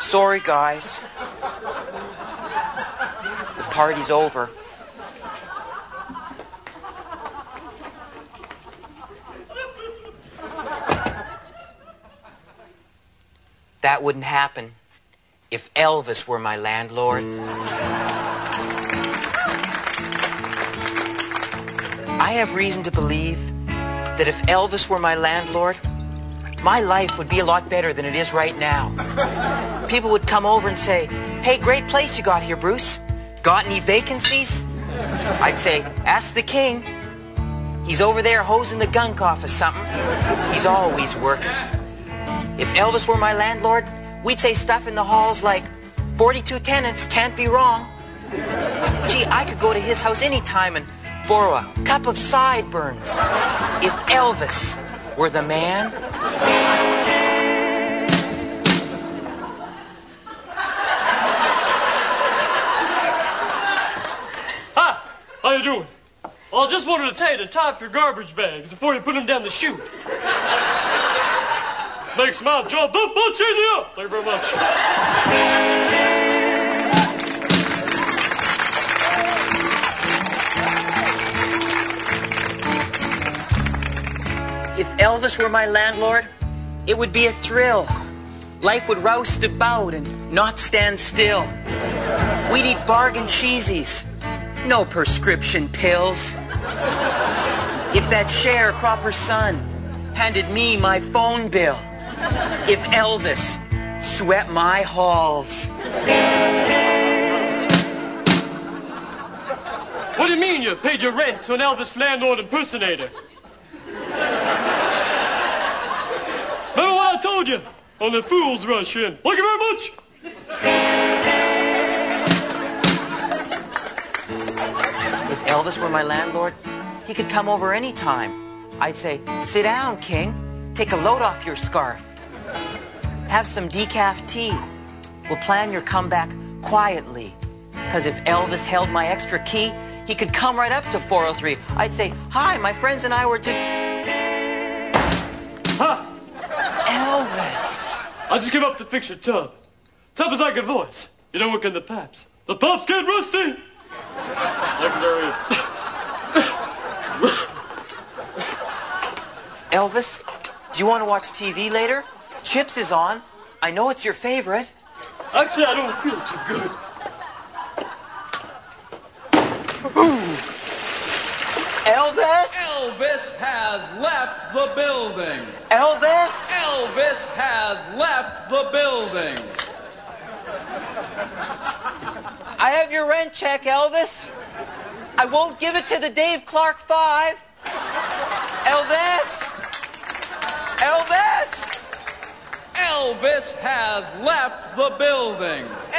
Sorry, guys. The party's over. That wouldn't happen if Elvis were my landlord. I have reason to believe that if Elvis were my landlord, my life would be a lot better than it is right now. People would come over and say, "Hey, great place you got here, Bruce. Got any vacancies?" I'd say, "Ask the king. He's over there hosing the gunk off or something. He's always working." If Elvis were my landlord, we'd say stuff in the halls like, "42 tenants, can't be wrong." Gee, I could go to his house anytime and borrow a cup of sideburns. If Elvis were the man. Hi, how you doing? Well, I just wanted to tell you to tie up your garbage bags before you put them down the chute. Makes my job that much easier. Thank you very much. If Elvis were my landlord, it would be a thrill. Life would roust about and not stand still. We'd eat bargain cheesies, no prescription pills. If that sharecropper son handed me my phone bill, if Elvis swept my halls. What do you mean you paid your rent to an Elvis landlord impersonator? Remember what I told you? Only fools rush in. Thank you very much. If Elvis were my landlord, he could come over any time. I'd say, "Sit down, king. Take a load off your scarf. Have some decaf tea. We'll plan your comeback quietly. Because if Elvis held my extra key, he could come right up to 403. I'd say, "Hi, my friends and I were just..." Huh? Elvis. I just came up to fix your tub. Tub is like a voice. You don't work in the pipes. The pipes get rusty. Legendary. Elvis, do you want to watch TV later? Chips is on. I know it's your favorite. Actually, I don't feel too good. Elvis? Elvis has left the building. Elvis? Elvis has left the building. I have your rent check, Elvis. I won't give it to the Dave Clark 5. Elvis? Elvis? Elvis has left the building.